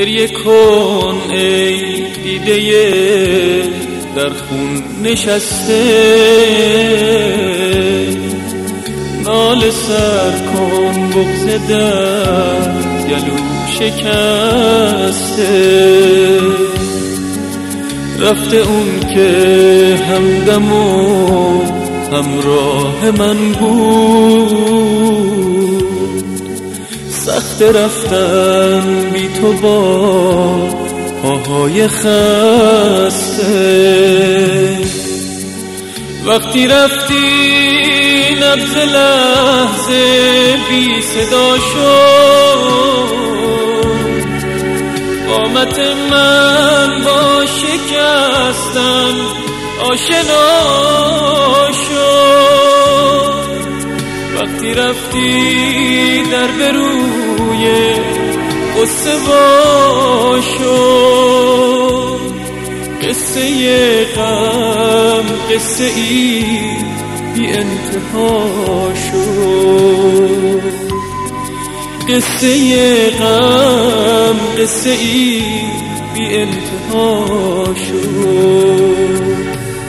گریه کن ای دیده در خون نشسته، ناله سر کن بغض در گلو شکسته. رفته اون که همدم و همراه من بود، سخت رفتن بی تو با پاهای خسته. وقتی رفتی نبض لحظه بی صدا شد، قامت من با شکستن آشنا شد. وقتی رفتی در بروی قصه وا شد، قصه غم قصه ای بی انتها شد. قصه غم قصه ای بی انتها شد.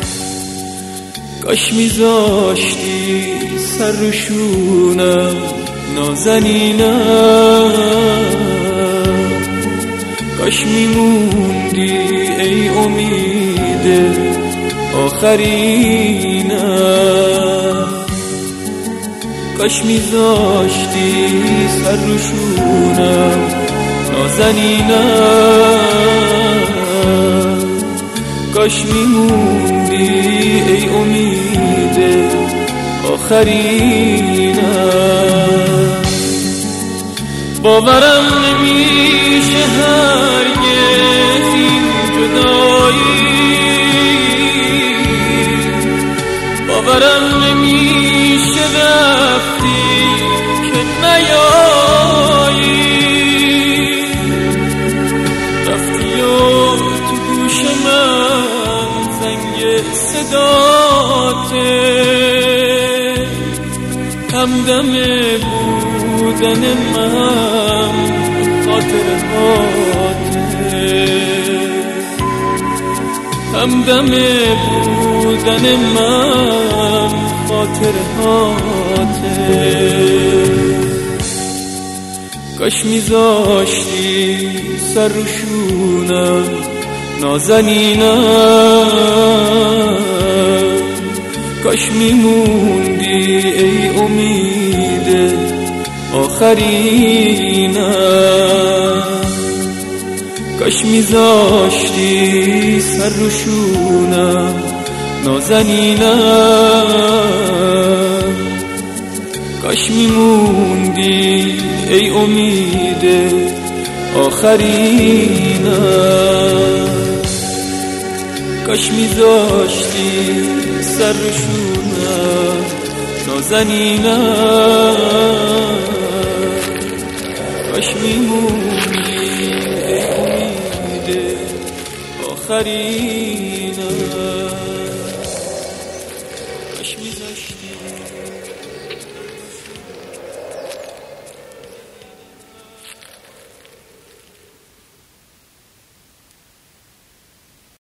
کاش میذاشتی سر رو شونم نازنینم، کاش میموندی ای امید آخرینم. کاش میذاشتی سر رو شونم نازنینم، کاش میموندی ای امید آخرینم. باورم نمیشه هرگز این جدایی، باورم نمیشه رفتی که نیایی. رفتی و تو گوش من زنگ صداته، همدم بودن من خاطرهاته، همدم بودن من خاطرهاته. کاش میذاشتی سر رو شونم نازنینم، کاش میموندی ای امید آخرینم. کاش میذاشتی سر رو شونم نازنینم، کاش میموندی ای امید آخرینم. کاش میذاشتی سر رو شونم نازنینم، کاش میموندی ای امید آخرینم.